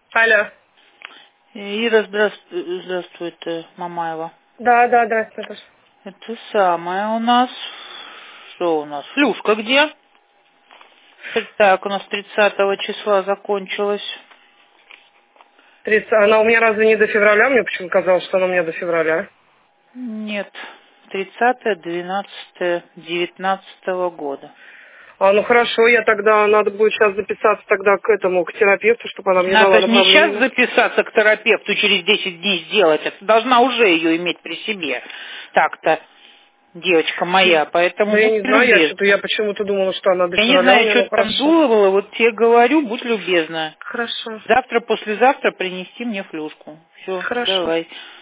Алло. Ира, здравствуй, это Мамаева. Да, здравствуй, Наташа. Это самое у нас. Что у нас? Флюшка где? Так, у нас 30 числа закончилась. Она у меня разве не до февраля? Мне почему казалось, что она у меня до февраля. Нет, 30-12-19 года. Ну хорошо, я тогда, надо будет сейчас записаться тогда к этому, к терапевту, чтобы она мне дала Надо не сейчас направление. записаться к терапевту, через 10 дней сделать. Это должна уже ее иметь при себе. Так-то, девочка моя, поэтому Да я будь не знаю, любезна. я почему-то думала, что она до Я не февраля у знаю, меня, что ну ты там хорошо. думала, вот тебе говорю, будь любезна. Хорошо. Завтра, послезавтра принести мне флюшку. Все, Хорошо. давай.